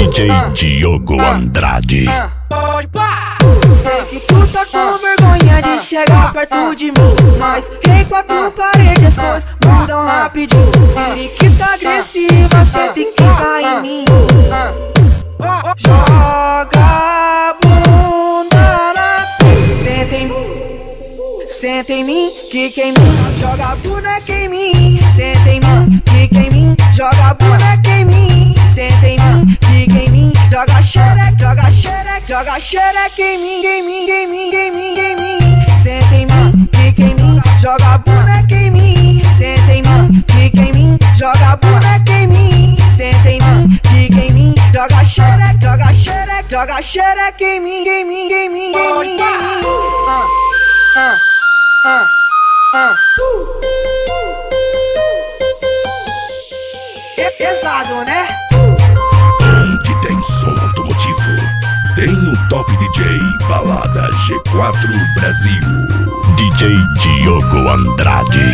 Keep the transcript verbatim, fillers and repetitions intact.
D J Diogo Andrade. Sei que tu tá com vergonha de chegar perto de mim, mas em quatro paredes as coisas mudam rapidinho. Periquita agressiva, cê tem que cair em mim. Joga a bunda na senta em mim, senta em mim, quica em mim. Joga a boneca em mim, senta em mim, quica em mim. Joga a boneca em mim, senta em mim, quica em mim. Joga xereca, joga xereca, joga xereca em mim, em mim, em mim, em mim, em mim. Senta em mim, quica em mim. Joga a boneca em mim, senta em mim, quica em mim. Joga a boneca em mim, senta em mim, quica em mim. Joga xereca, joga xereca, joga xereca em mim, em mim, em mim, em mim, em mim. Ah, ah, ah. É pesado, né? Onde tem som automotivo, tem o Top D J Balada G quatro Brasil. D J Diogo Andrade.